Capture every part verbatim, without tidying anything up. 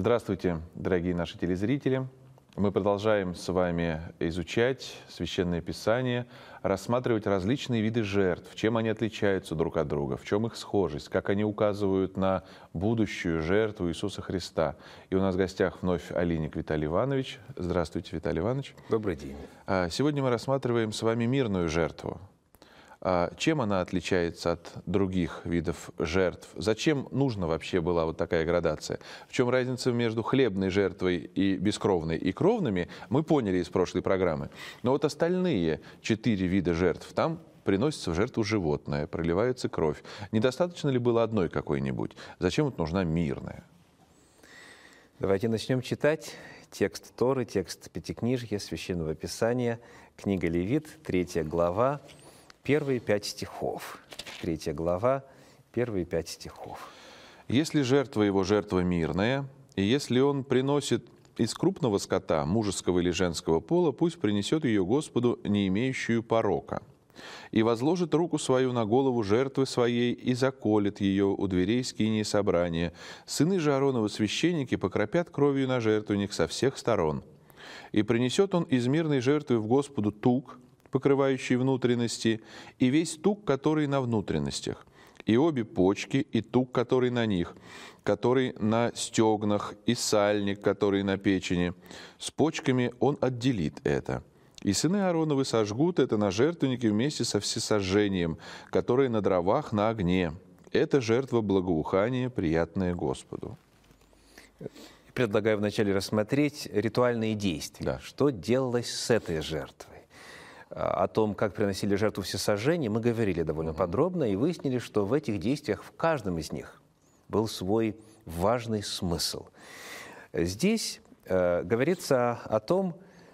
Здравствуйте, дорогие наши телезрители. Мы продолжаем с вами изучать Священное Писание, рассматривать различные виды жертв, чем они отличаются друг от друга, в чем их схожесть, как они указывают на будущую жертву Иисуса Христа. И у нас в гостях вновь Олейник Виталий Иванович. Здравствуйте, Виталий Иванович. Добрый день. Сегодня мы рассматриваем с вами мирную жертву. Чем она отличается от других видов жертв? Зачем нужна вообще была вот такая градация? В чем разница между хлебной жертвой и бескровной и кровными, мы поняли из прошлой программы. Но вот остальные четыре вида жертв, там приносится в жертву животное, проливается кровь. Недостаточно ли было одной какой-нибудь? Зачем вот нужна мирная? Давайте начнем читать текст Торы, текст Пятикнижья, Священного Писания, книга Левит, третья глава, первые пять стихов. Третья глава, первые пять стихов. «Если жертва его жертва мирная, и если он приносит из крупного скота, мужеского или женского пола, пусть принесет ее Господу, не имеющую порока, и возложит руку свою на голову жертвы своей и заколет ее у дверей скинии собрания. Сыны же Аароновы священники покропят кровью на жертвенник со всех сторон. И принесет он из мирной жертвы в Господу тук, покрывающий внутренности, и весь тук, который на внутренностях, и обе почки, и тук, который на них, который на стегнах, и сальник, который на печени. С почками он отделит это. И сыны Аароновы сожгут это на жертвеннике вместе со всесожжением, которое на дровах на огне. Это жертва благоухания, приятная Господу». Предлагаю вначале рассмотреть ритуальные действия. Да. Что делалось с этой жертвой? О том, как приносили жертву всесожжения, мы говорили довольно подробно и выяснили, что в этих действиях, в каждом из них, был свой важный смысл. Здесь э, говорится о том,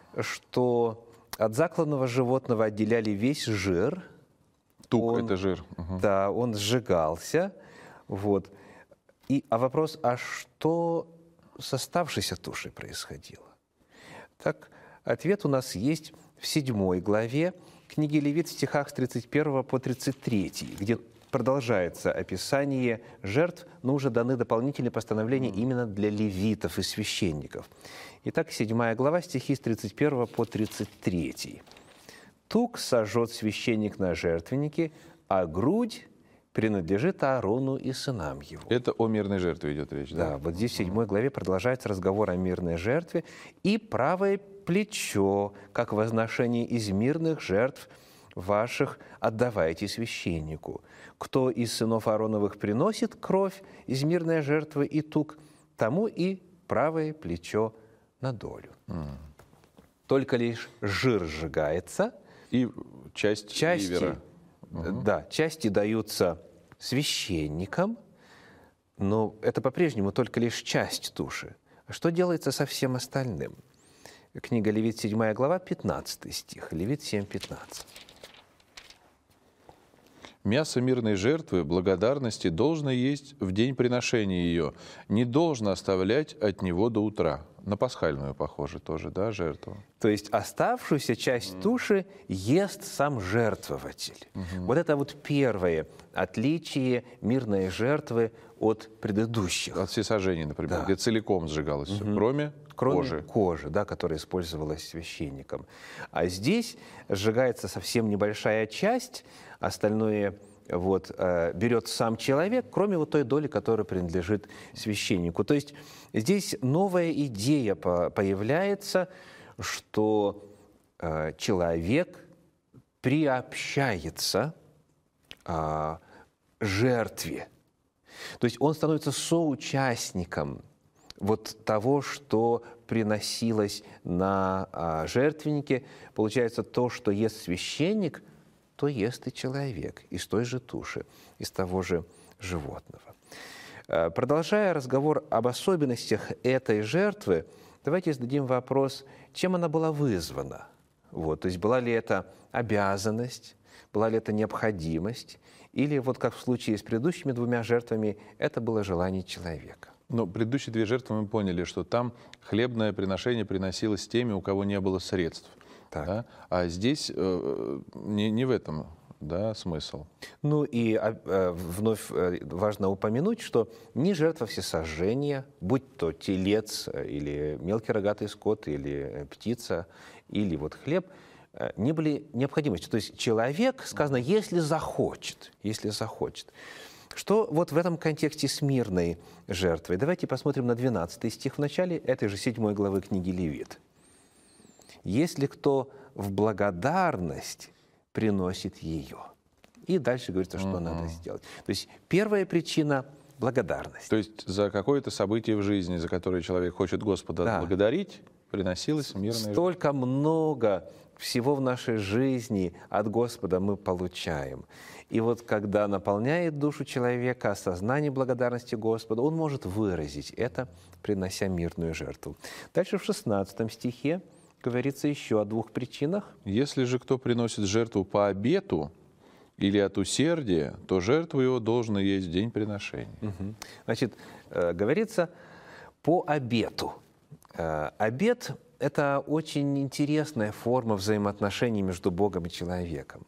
что от закланного животного отделяли весь жир. Тук он, – это жир. Угу. Да, он сжигался. Вот. И, а вопрос, а что с оставшейся тушей происходило? Так, ответ у нас есть в седьмой главе книги Левит, в стихах с тридцать первого по тридцать третий, где продолжается описание жертв, но уже даны дополнительные постановления именно для левитов и священников. Итак, седьмая глава, стихи с тридцать первого по тридцать третий. «Тук сожжет священник на жертвеннике, а грудь принадлежит Аарону и сынам его». Это о мирной жертве идет речь, да? Да, вот здесь в седьмой главе продолжается разговор о мирной жертве. «И правое плечо, как возношение из мирных жертв ваших, отдавайте священнику. Кто из сынов Аароновых приносит кровь из мирной жертвы и тук, тому и правое плечо на долю». Mm. Только лишь жир сжигается. И часть части, ливера. Да, части даются священникам, но это по-прежнему только лишь часть туши. А что делается со всем остальным? Книга Левит, седьмая глава, пятнадцатый стих. Левит семь, пятнадцать. «Мясо мирной жертвы, благодарности, должно есть в день приношения ее, не должно оставлять от него до утра». На пасхальную, похоже, тоже, да, жертву? То есть оставшуюся часть mm. туши ест сам жертвователь. Mm-hmm. Вот это вот первое отличие мирной жертвы от предыдущих. От всесожжения, например, да. где целиком сжигалось Mm-hmm. все, кроме, кроме кожи. кожи, да, которая использовалась священником. А здесь сжигается совсем небольшая часть, остальное вот, э, берет сам человек, кроме вот той доли, которая принадлежит священнику. То есть здесь новая идея по- появляется, что э, человек приобщается э, жертве. То есть он становится соучастником вот того, что приносилось на э, жертвеннике. Получается, то, что ест священник, то ест и человек из той же туши, из того же животного. Продолжая разговор об особенностях этой жертвы, давайте зададим вопрос, чем она была вызвана. Вот, то есть была ли это обязанность, была ли это необходимость, или вот как в случае с предыдущими двумя жертвами, это было желание человека. Но предыдущие две жертвы мы поняли, что там хлебное приношение приносилось теми, у кого не было средств. Да? А здесь э, не, не в этом да, смысл. Ну и а, а, вновь а, важно упомянуть, что ни жертва всесожжения, будь то телец или мелкий рогатый скот, или птица, или вот хлеб, не были необходимостью. То есть человек, сказано, если захочет, если захочет. Что вот в этом контексте с мирной жертвой? Давайте посмотрим на двенадцатый стих в начале этой же седьмой главы книги Левит. «Если кто в благодарность приносит ее». И дальше говорится, что mm-hmm. надо сделать. То есть первая причина – благодарность. То есть за какое-то событие в жизни, за которое человек хочет Господа да. благодарить, приносилась мирная жертва. Столько много всего в нашей жизни от Господа мы получаем. И вот когда наполняет душу человека осознание благодарности Господу, он может выразить это, принося мирную жертву. Дальше в шестнадцатом стихе говорится еще о двух причинах. «Если же кто приносит жертву по обету или от усердия, то жертву его должно есть в день приношения». Угу. Значит, э, говорится по обету. Э, обет – это очень интересная форма взаимоотношений между Богом и человеком.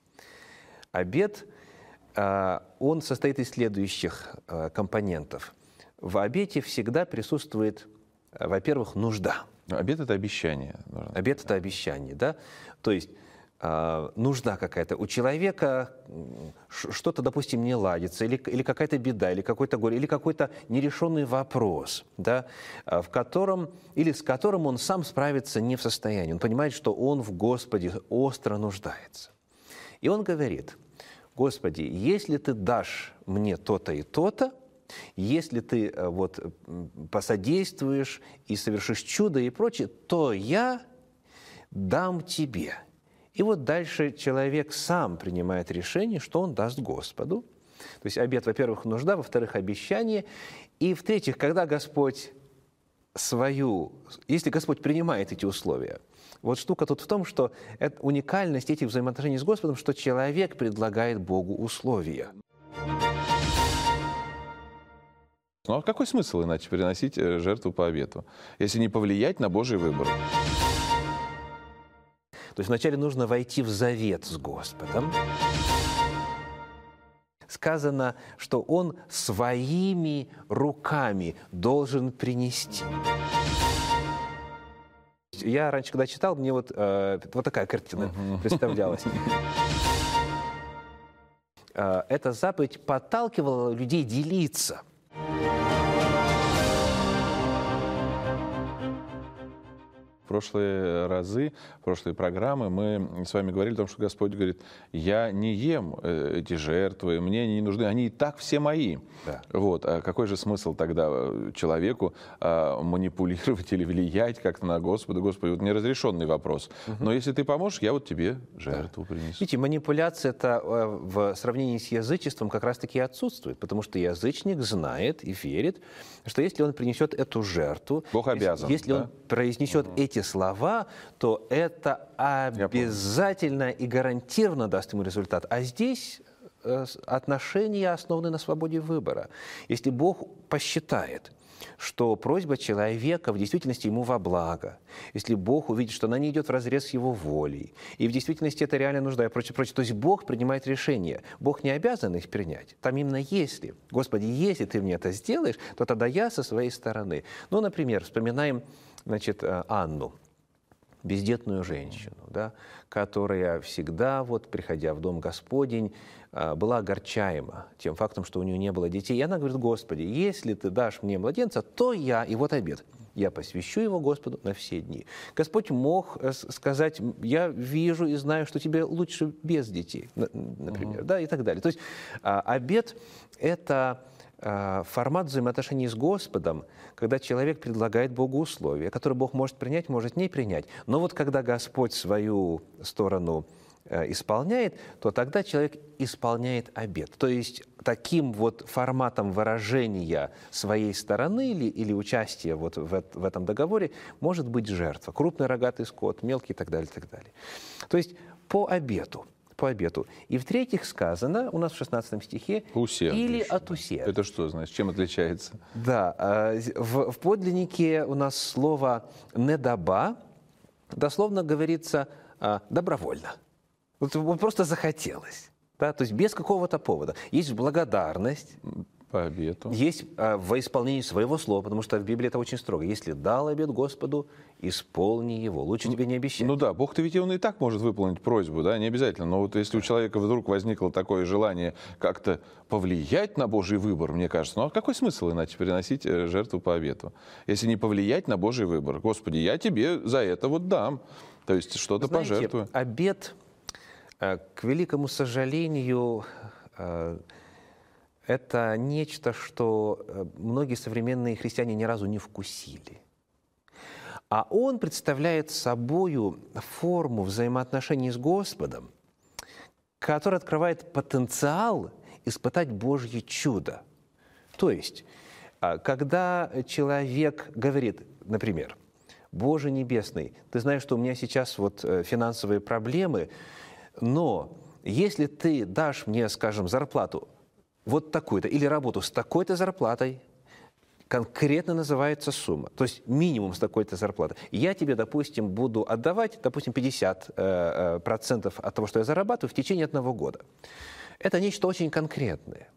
Обет, э, он состоит из следующих э, компонентов. В обете всегда присутствует, э, во-первых, нужда. Обет – это обещание. Обет – это обещание, да? То есть э, нужда какая-то. У человека что-то, допустим, не ладится, или, или какая-то беда, или какой-то горе, или какой-то нерешенный вопрос, да? В котором, или с которым он сам справиться не в состоянии. Он понимает, что он в Господе остро нуждается. И он говорит: «Господи, если Ты дашь мне то-то и то-то, если ты вот посодействуешь и совершишь чудо и прочее, то я дам тебе». И вот дальше человек сам принимает решение, что он даст Господу. То есть обет, во-первых, нужда, во-вторых, обещание. И в-третьих, когда Господь свою, если Господь принимает эти условия, вот штука тут в том, что это уникальность этих взаимоотношений с Господом, что человек предлагает Богу условия. Ну а какой смысл иначе приносить жертву по обету, если не повлиять на Божий выбор? То есть вначале нужно войти в завет с Господом. Сказано, что Он своими руками должен принести. Я раньше, когда читал, мне вот, э, вот такая картина представлялась. Эта заповедь подталкивала людей делиться. В прошлые разы, в прошлые программы мы с вами говорили о том, что Господь говорит: я не ем эти жертвы, мне не нужны, они и так все мои. Да. Вот. А какой же смысл тогда человеку а, манипулировать или влиять как-то на Господа? Господи, вот неразрешенный вопрос. Угу. Но если ты поможешь, я вот тебе жертву да. принесу. Видите, манипуляция это в сравнении с язычеством как раз-таки отсутствует, потому что язычник знает и верит, что если он принесет эту жертву, Бог обязан, если, если да? он произнесет угу. эти слова, то это обязательно и гарантированно даст ему результат. А здесь отношения основаны на свободе выбора. Если Бог посчитает, что просьба человека в действительности ему во благо, если Бог увидит, что она не идет вразрез с его волей, и в действительности это реально нужда и прочее, прочее, то есть Бог принимает решения. Бог не обязан их принять. Там именно если. Господи, если Ты мне это сделаешь, то тогда я со своей стороны. Ну, например, вспоминаем, значит, Анну, бездетную женщину, да, которая всегда, вот, приходя в дом Господень, была огорчаема тем фактом, что у нее не было детей. И она говорит: Господи, если Ты дашь мне младенца, то я, и вот обет, я посвящу его Господу на все дни. Господь мог сказать: я вижу и знаю, что тебе лучше без детей, например, uh-huh. да, и так далее. То есть обет – это формат взаимоотношений с Господом, когда человек предлагает Богу условия, которые Бог может принять, может не принять. Но вот когда Господь свою сторону исполняет, то тогда человек исполняет обет. То есть таким вот форматом выражения своей стороны или, или участия вот в, в этом договоре может быть жертва. Крупный рогатый скот, мелкий и так далее, и так далее. То есть по обету. По обету. И в-третьих сказано у нас в шестнадцатом стихе усердие или еще. От усердия. Это что значит? Чем отличается? Да, в, в подлиннике у нас слово «недаба» дословно говорится «добровольно». Вот, вот просто захотелось. Да? То есть без какого-то повода. Есть благодарность, По обету. есть а, во исполнении своего слова, потому что в Библии это очень строго. Если дал обет Господу, исполни его. Лучше тебе не обещать. Ну да, Бог-то ведь он и так может выполнить просьбу, да, не обязательно. Но вот если у человека вдруг возникло такое желание как-то повлиять на Божий выбор, мне кажется, ну а какой смысл иначе приносить э, жертву по обету? Если не повлиять на Божий выбор. Господи, я тебе за это вот дам. То есть что-то Знаете, пожертвую. обет, э, к великому сожалению, э, это нечто, что э, многие современные христиане ни разу не вкусили. А он представляет собою форму взаимоотношений с Господом, которая открывает потенциал испытать Божье чудо. То есть, а, когда человек говорит, например, «Боже Небесный, ты знаешь, что у меня сейчас вот э, финансовые проблемы, но если ты дашь мне, скажем, зарплату вот такую-то или работу с такой-то зарплатой, конкретно называется сумма, то есть минимум с такой-то зарплатой. Я тебе, допустим, буду отдавать, допустим, пятьдесят процентов от того, что я зарабатываю, в течение одного года. Это нечто очень конкретное.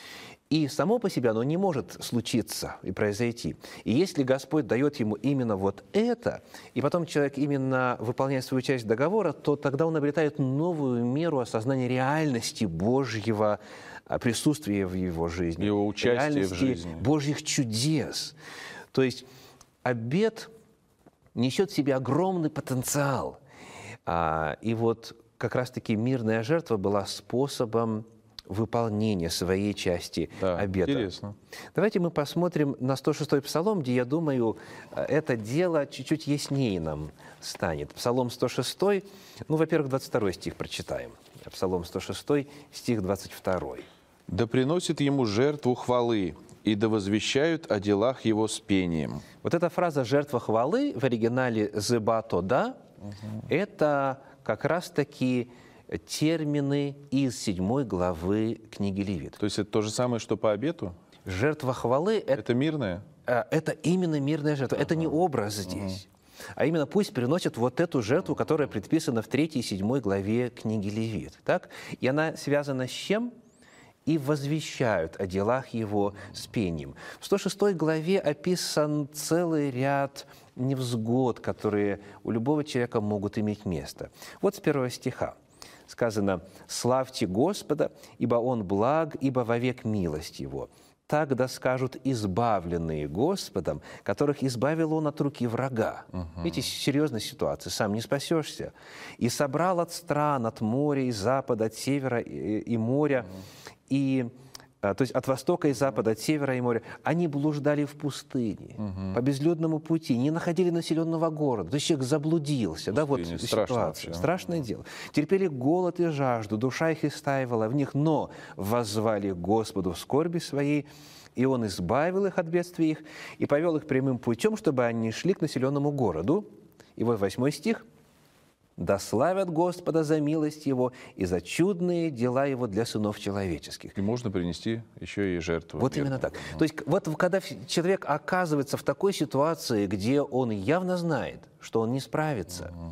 И само по себе оно не может случиться и произойти. И если Господь дает ему именно вот это, и потом человек именно выполняет свою часть договора, то тогда он обретает новую меру осознания реальности Божьего присутствия в его жизни. Его участия реальности в жизни. Божьих чудес. То есть обет несет в себе огромный потенциал. А, и вот как раз-таки мирная жертва была способом выполнения своей части Да, обета. интересно. Давайте мы посмотрим на сто шестой Псалом, где, я думаю, это дело чуть-чуть яснее нам станет. Псалом сто шестой, ну, во-первых, двадцать второй стих прочитаем. Псалом сто шестой, стих двадцать второй. «Да приносит ему жертву хвалы, и да возвещают о делах его с пением». Вот эта фраза «жертва хвалы» в оригинале «зеба тода» угу. это как раз-таки термины из седьмой главы книги Левит. То есть это то же самое, что по обету? Жертва хвалы – это, Это мирное? это именно мирная жертва. Ага. Это не образ здесь. Ага. А именно пусть приносят вот эту жертву, которая предписана в третьей и седьмой главе книги Левит. Так? И она связана с чем? И возвещают о делах его с пением. В сто шестой главе описан целый ряд невзгод, которые у любого человека могут иметь место. Вот с первого стиха сказано: «Славьте Господа, ибо Он благ, ибо вовек милость Его. Так да скажут избавленные Господом, которых избавил Он от руки врага». Uh-huh. Видите, серьезная ситуация, сам не спасешься. «И собрал от стран, от моря и запада, от севера и, и моря, uh-huh. и, то есть от востока и запада, от севера и моря. Они блуждали в пустыне, uh-huh. по безлюдному пути, не находили населенного города». То есть человек заблудился. Да, вот ситуация. Вообще. Страшное uh-huh. дело. «Терпели голод и жажду, душа их истаивала в них, но воззвали к Господу в скорби своей, и Он избавил их от бедствий их, и повел их прямым путем, чтобы они шли к населенному городу». И вот восьмой стих. «Да славят Господа за милость Его и за чудные дела Его для сынов человеческих». И можно принести еще и жертву. Вот именно так. То есть вот когда человек оказывается в такой ситуации, где он явно знает, что он не справится, uh-huh.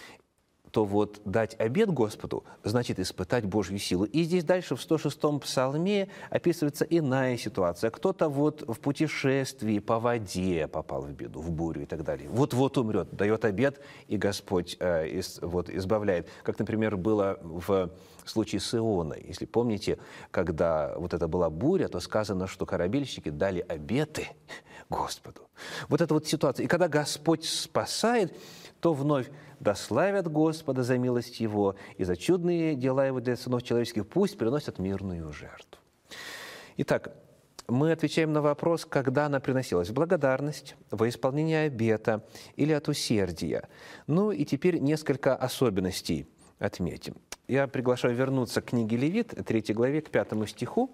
то вот дать обет Господу значит испытать Божью силу. И здесь дальше в сто шестом псалме описывается иная ситуация. Кто-то вот в путешествии по воде попал в беду, в бурю и так далее. Вот-вот умрет, дает обет, и Господь э, из, вот, избавляет. Как, например, было в случае с Ионой. Если помните, когда вот это была буря, то сказано, что корабельщики дали обеты Господу. Вот эта вот ситуация. И когда Господь спасает, то вновь: «Да славят Господа за милость Его и за чудные дела Его для сынов человеческих, пусть приносят мирную жертву». Итак, мы отвечаем на вопрос, когда она приносилась: в благодарность, во исполнение обета или от усердия. Ну и теперь несколько особенностей отметим. Я приглашаю вернуться к книге Левит, третьей главе, к пятому стиху,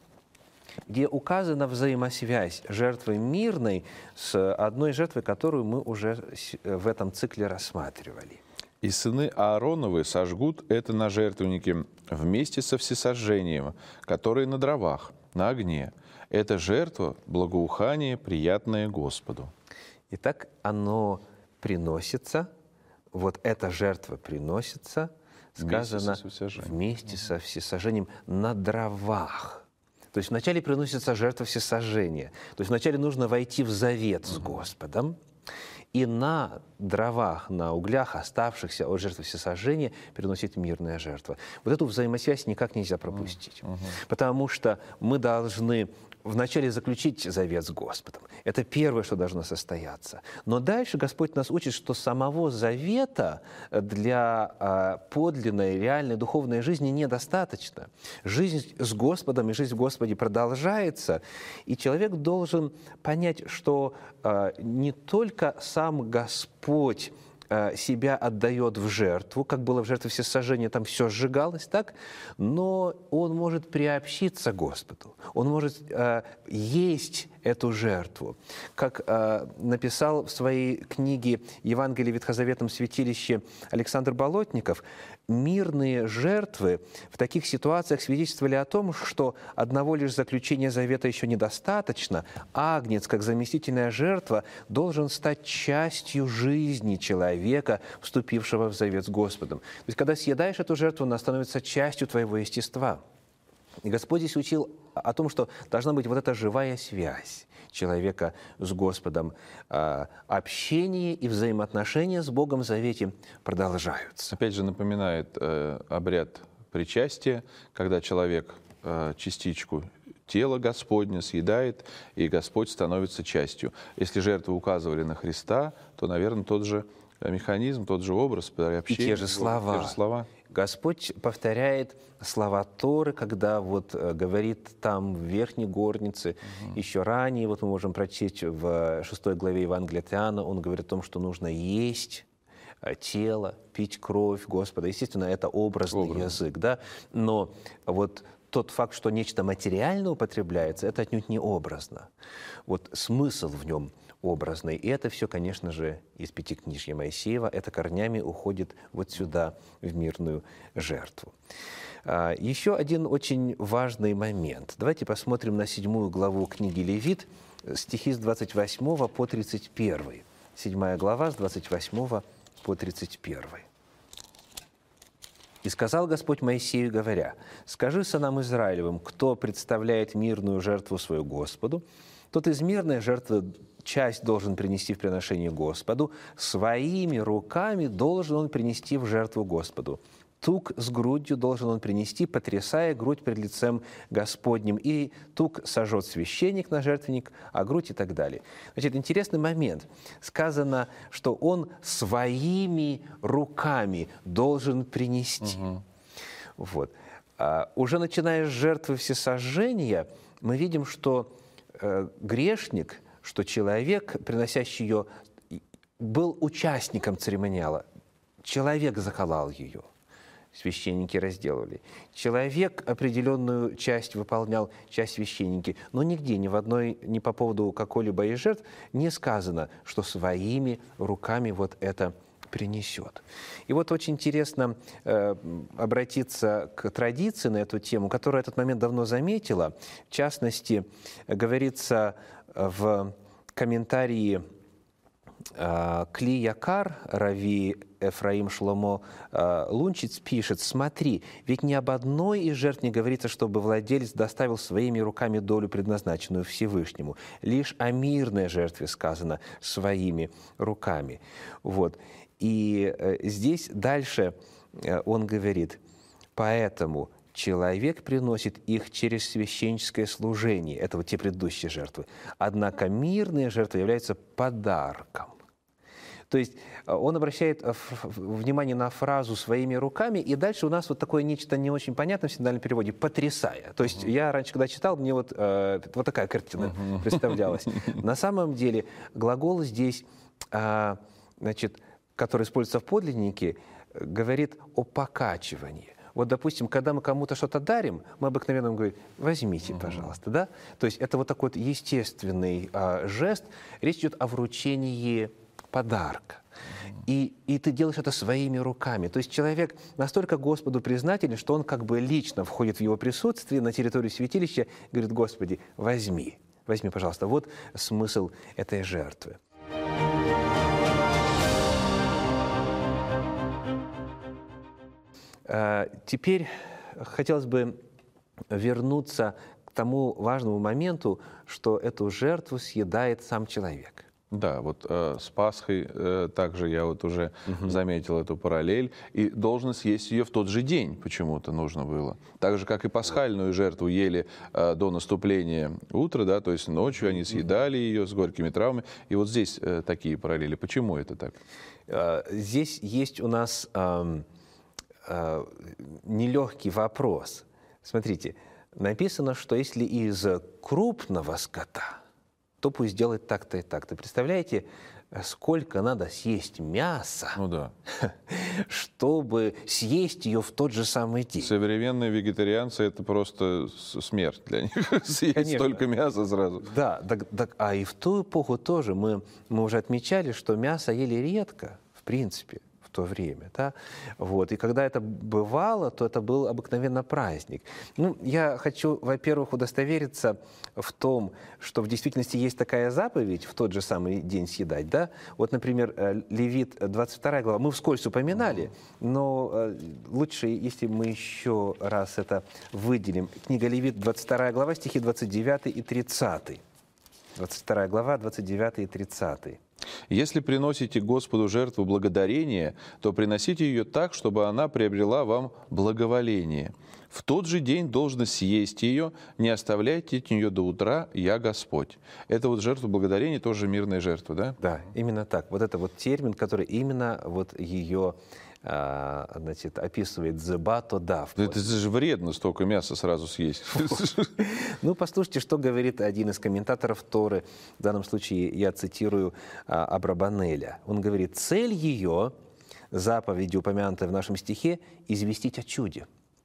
где указана взаимосвязь жертвы мирной с одной жертвой, которую мы уже в этом цикле рассматривали. «И сыны Аароновы сожгут это на жертвеннике вместе со всесожжением, которое на дровах, на огне. Это жертва, благоухание, приятное Господу». Итак, оно приносится, вот эта жертва приносится Вместе сказано со всесожжением. вместе со всесожжением на дровах. То есть вначале приносится жертва всесожжения. То есть вначале нужно войти в завет с Господом, и на дровах, на углях, оставшихся от жертвы всесожжения, переносит мирная жертва. Вот эту взаимосвязь никак нельзя пропустить. Uh-huh. Потому что мы должны вначале заключить завет с Господом. Это первое, что должно состояться. Но дальше Господь нас учит, что самого завета для а, подлинной, реальной духовной жизни недостаточно. Жизнь с Господом и жизнь в Господе продолжается, и человек должен понять, что а, не только сам Господь себя отдает в жертву, как было в жертве всесожжения, там все сжигалось, так? Но он может приобщиться к Господу, он может э, есть эту жертву. Как э, написал в своей книге «Евангелие в ветхозаветном святилище» Александр Болотников, мирные жертвы в таких ситуациях свидетельствовали о том, что одного лишь заключения завета еще недостаточно. Агнец, как заместительная жертва, должен стать частью жизни человека, вступившего в завет с Господом. То есть, когда съедаешь эту жертву, она становится частью твоего естества. И Господь здесь учил о том, что должна быть вот эта живая связь человека с Господом. Общение и взаимоотношения с Богом в завете продолжаются. Опять же напоминает э, обряд причастия, когда человек э, частичку тела Господня съедает, и Господь становится частью. Если жертвы указывали на Христа, то, наверное, тот же механизм, тот же образ приобщения. И те же слова. Те же слова. Господь повторяет слова Торы, когда вот говорит там в верхней горнице, угу. еще ранее, вот мы можем прочесть в шестой главе Евангелия от Иоанна, он говорит о том, что нужно есть тело, пить кровь Господа. Естественно, это образный Образ. язык, да, но вот тот факт, что нечто материально употребляется, это отнюдь не образно. Вот смысл в нем образный. И это все, конечно же, из Пятикнижья Моисеева. Это корнями уходит вот сюда, в мирную жертву. Еще один очень важный момент. Давайте посмотрим на седьмую главу книги Левит, стихи с двадцать восьмого по тридцать первый. Седьмая глава с двадцать восьмого по тридцать первый. «И сказал Господь Моисею, говоря: скажи сынам Израилевым, кто представляет мирную жертву свою Господу, тот из мирной жертвы часть должен принести в приношение Господу, своими руками должен он принести в жертву Господу. Тук с грудью должен он принести, потрясая грудь пред лицем Господним. И тук сожжет священник на жертвенник, а грудь и так далее». Значит, интересный момент. Сказано, что он своими руками должен принести. Угу. Вот. А уже начиная с жертвы всесожжения, мы видим, что э, грешник, что человек, приносящий ее, был участником церемониала. Человек заколол ее. Священники разделывали. Человек определенную часть выполнял, часть священники. Но нигде, ни в одной, ни по поводу какой-либо из жертв не сказано, что своими руками вот это принесет. И вот очень интересно э, обратиться к традиции на эту тему, которая этот момент давно заметила. В частности, говорится в комментарии э, Кли Якар, Рави Эфраим Шломо э, Лунчиц пишет: «Смотри, ведь ни об одной из жертв не говорится, чтобы владелец доставил своими руками долю, предназначенную Всевышнему. Лишь о мирной жертве сказано своими руками». Вот. И э, здесь дальше э, он говорит: «Поэтому человек приносит их через священническое служение». Это вот те предыдущие жертвы. «Однако мирные жертвы являются подарком». То есть он обращает внимание на фразу «своими руками», и дальше у нас вот такое нечто не очень понятное в синодальном переводе «потрясая». То есть uh-huh. я раньше, когда читал, мне вот, э, вот такая картина uh-huh. представлялась. На самом деле глагол здесь, э, значит, который используется в подлиннике, говорит о покачивании. Вот, допустим, когда мы кому-то что-то дарим, мы обыкновенно говорим: возьмите, пожалуйста, да? То есть это вот такой вот естественный а, жест. Речь идет о вручении подарка. И, и ты делаешь это своими руками. То есть человек настолько Господу признателен, что он как бы лично входит в его присутствие на территорию святилища, говорит: Господи, возьми, возьми, пожалуйста. Вот смысл этой жертвы. э, теперь хотелось бы вернуться к тому важному моменту, что эту жертву съедает сам человек. Да, вот э, с Пасхой э, также я вот уже угу. заметил эту параллель. И должен съесть ее в тот же день почему-то нужно было. Так же, как и пасхальную жертву ели э, до наступления утра, да, то есть ночью они съедали ее с горькими травмами. И вот здесь э, такие параллели. Почему это так? Здесь есть у нас э, э, нелегкий вопрос. Смотрите, написано, что если из крупного скота, то пусть делает так-то и так-то. Представляете, сколько надо съесть мяса, ну да. чтобы съесть ее в тот же самый день? Современные вегетарианцы — это просто смерть для них. Съесть Конечно. Столько мяса сразу. Да, так, так, а и в ту эпоху тоже мы, мы уже отмечали, что мясо ели редко, в принципе, в то время. Да? Вот. И когда это бывало, то это был обыкновенно праздник. Ну, я хочу, во-первых, удостовериться в том, что в действительности есть такая заповедь в тот же самый день съедать. Да? Вот, например, Левит, двадцать вторая глава, мы вскользь упоминали, но лучше, если мы еще раз это выделим. Книга Левит, двадцать вторая глава, стихи двадцать девятый и тридцатый. двадцать вторая глава, двадцать девятый и тридцатый. «Если приносите Господу жертву благодарения, то приносите ее так, чтобы она приобрела вам благоволение. В тот же день должны съесть ее, не оставляйте от нее до утра, я Господь». Это вот жертва благодарения, тоже мирная жертва, да? Да, именно так. Вот это вот термин, который именно вот ее, а, значит, описывает «зеба то дав». Это же вредно столько мяса сразу съесть. Ну, послушайте, что говорит один из комментаторов Торы. В данном случае я цитирую а, Абрабанеля. Он говорит: «Цель ее, заповеди, упомянутой в нашем стихе, известить о чуде.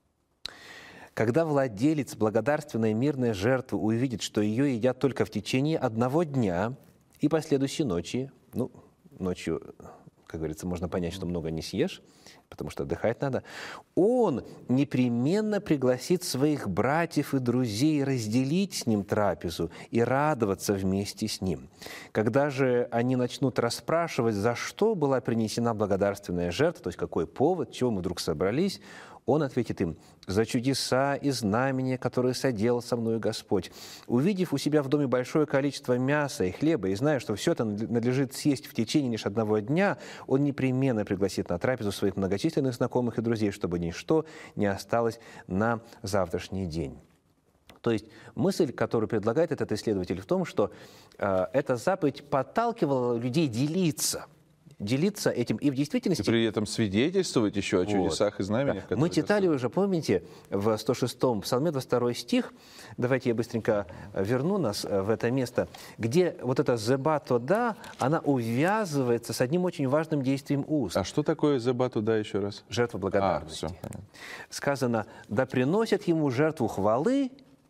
Когда владелец благодарственной мирной жертвы увидит, что ее едят только в течение одного дня и последующей ночи, ну, ночью, как говорится, можно понять, что много не съешь, потому что отдыхать надо, он непременно пригласит своих братьев и друзей разделить с ним трапезу и радоваться вместе с ним. Когда же они начнут расспрашивать, за что была принесена благодарственная жертва, то есть какой повод, чего мы вдруг собрались, он ответит им: «За чудеса и знамения, которые соделал со мною Господь. Увидев у себя в доме большое количество мяса и хлеба, и зная, что все это надлежит съесть в течение лишь одного дня, он непременно пригласит на трапезу своих многочисленных знакомых и друзей, чтобы ничто не осталось на завтрашний день». То есть мысль, которую предлагает этот исследователь, в том, что э, эта заповедь подталкивала людей делиться. делиться этим. И в действительности... И при этом свидетельствовать еще о вот. чудесах и знамениях. Да. Мы читали уже, помните, в сто шестом псалме, двадцать второй стих, давайте я быстренько верну нас в это место, где вот эта «зеба тода», она увязывается с одним очень важным действием уст. А что такое «зеба тода» еще раз? Жертва благодарности. А, все. Сказано: «Да приносят ему жертву хвалы,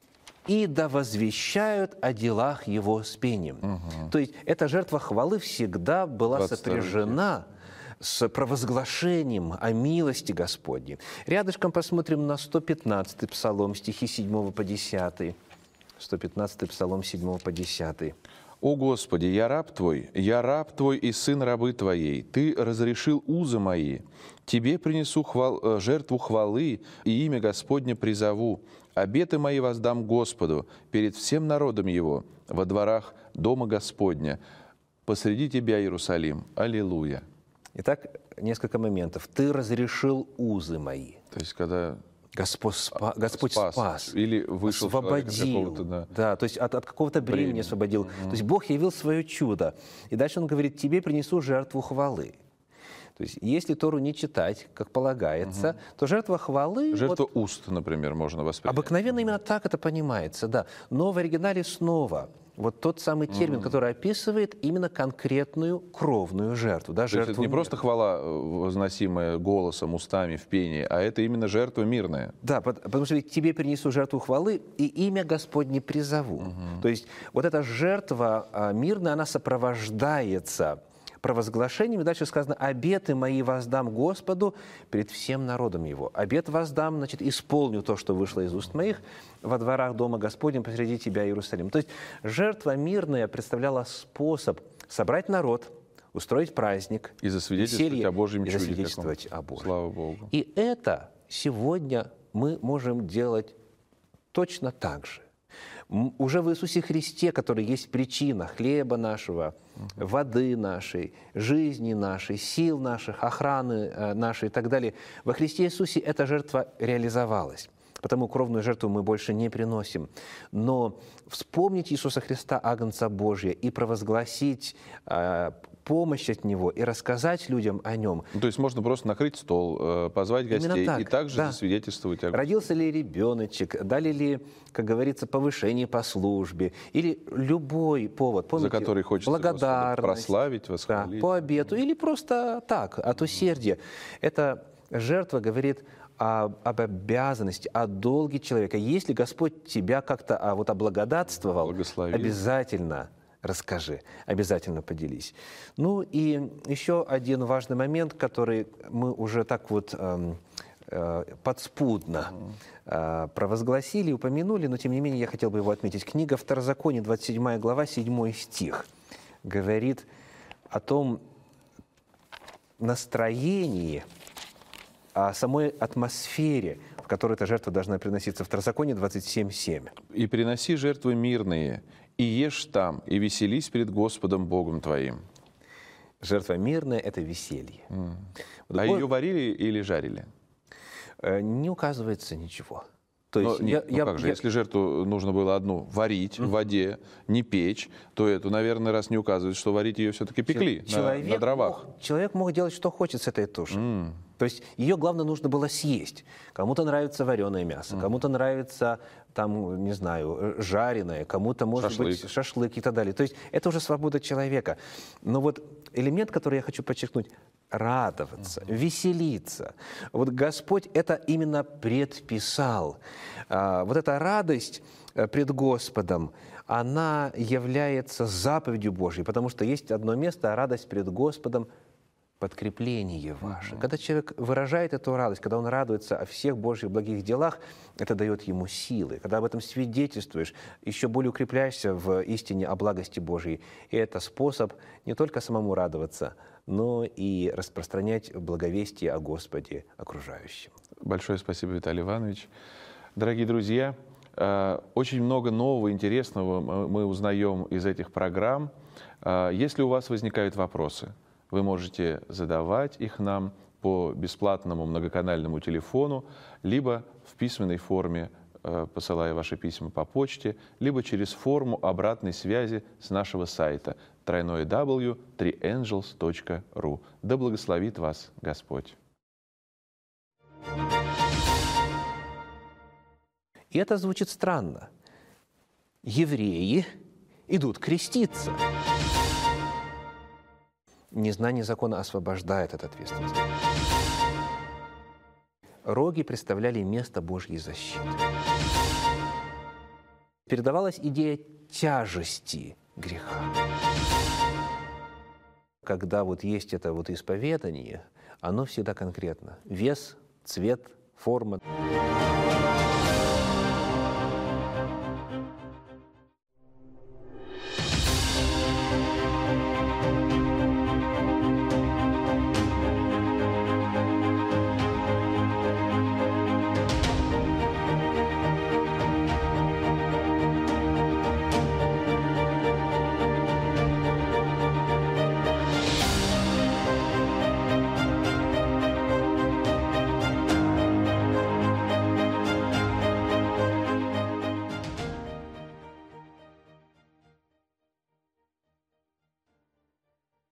и да возвещают о делах его с пением». Угу. То есть эта жертва хвалы всегда была сопряжена с провозглашением о милости Господней. Рядышком посмотрим на сто пятнадцатый псалом, стихи седьмого по десятый. сто пятнадцатый псалом, седьмого по десятый. «О Господи, я раб Твой, я раб Твой и сын рабы Твоей. Ты разрешил узы мои. Тебе принесу хвал, жертву хвалы, и имя Господне призову. Обеты мои воздам Господу перед всем народом Его, во дворах Дома Господня. Посреди Тебя, Иерусалим. Аллилуйя». Итак, несколько моментов. «Ты разрешил узы мои». То есть, когда... Господь, спа, Господь спас, спас, или вышел освободил, да. да, то есть от, от какого-то бремени Бремени. освободил. Mm-hmm. То есть Бог явил свое чудо. И дальше Он говорит: «Тебе принесу жертву хвалы». То есть если Тору не читать, как полагается, угу. то жертва хвалы... Жертва вот, уст, например, можно воспринять. Обыкновенно именно так это понимается, да. Но в оригинале снова вот тот самый термин, угу. который описывает именно конкретную кровную жертву. Да, то жертву есть это не мира. просто хвала, возносимая голосом, устами, в пении, а это именно жертва мирная. Да, потому что ведь тебе принесу жертву хвалы, и имя Господне призову. Угу. То есть вот эта жертва мирная, она сопровождается провозглашением, и дальше сказано: «Обеты мои воздам Господу перед всем народом Его». Обет воздам, значит, исполню то, что вышло из уст моих, во дворах Дома Господнем посреди тебя, Иерусалим. То есть жертва мирная представляла способ собрать народ, устроить праздник, и засвидетельствовать веселье, о Божьем и чуде. засвидетельствовать о Божьем. Слава Богу. И это сегодня мы можем делать точно так же. Уже в Иисусе Христе, который есть причина хлеба нашего, воды нашей, жизни нашей, сил наших, охраны нашей и так далее, во Христе Иисусе эта жертва реализовалась. Потому кровную жертву мы больше не приносим. Но вспомнить Иисуса Христа, Агнца Божия, и провозгласить э, помощь от Него, и рассказать людям о Нем. Ну, то есть можно просто накрыть стол, э, позвать гостей так, и также да. засвидетельствовать о Господе. Родился ли ребеночек, дали ли, как говорится, повышение по службе, или любой повод, помните, за который хочется благодарность, Господа прославить, восхвалить. Да, по обету, или просто так, от усердия. Эта жертва говорит об, об обязанности, о долге человека. Если Господь тебя как-то а, вот облагодатствовал, Благословил. Обязательно расскажи, обязательно поделись. Ну и еще один важный момент, который мы уже так вот эм, э, подспудно э, провозгласили, упомянули, но тем не менее я хотел бы его отметить. Книга Второзакония, двадцать седьмая глава, седьмой стих, говорит о том настроении, о самой атмосфере, в которой эта жертва должна приноситься. Второзаконие двадцать семь семь. «И приноси жертвы мирные, и ешь там, и веселись перед Господом Богом твоим». Жертва мирная – это веселье. Mm. Вот а Бог... ее варили или жарили? Не указывается ничего. То Но, есть нет, я, ну я, как же, я... если жертву нужно было одну варить mm. в воде, не печь, то эту, наверное, раз не указывает, что варить ее все-таки пекли человек на, на дровах. Мог, человек мог делать, что хочет с этой тушей. Mm. То есть ее, главное, нужно было съесть. Кому-то нравится вареное мясо, mm. кому-то нравится, там, не знаю, жареное, кому-то, может шашлык. быть, шашлык и так далее. То есть это уже свобода человека. Но вот элемент, который я хочу подчеркнуть, радоваться, mm-hmm. веселиться. Вот Господь это именно предписал. А, вот эта радость пред Господом, она является заповедью Божьей, потому что есть одно место, радость пред Господом, подкрепление ваше. Mm-hmm. Когда человек выражает эту радость, когда он радуется о всех Божьих благих делах, это дает ему силы. Когда об этом свидетельствуешь, еще более укрепляешься в истине о благости Божьей. И это способ не только самому радоваться, но и распространять благовестие о Господе окружающим. Большое спасибо, Виталий Иванович. Дорогие друзья, очень много нового, интересного мы узнаем из этих программ. Если у вас возникают вопросы, вы можете задавать их нам по бесплатному многоканальному телефону, либо в письменной форме, посылая ваши письма по почте, либо через форму обратной связи с нашего сайта дабл ю дабл ю дабл ю точка три энджелс точка ру. Да благословит вас Господь! И это звучит странно. Евреи идут креститься. Незнание закона освобождает от ответственности. Роги представляли место Божьей защиты. Передавалась идея тяжести греха. Когда вот есть это вот исповедание, оно всегда конкретно. Вес, цвет, форма.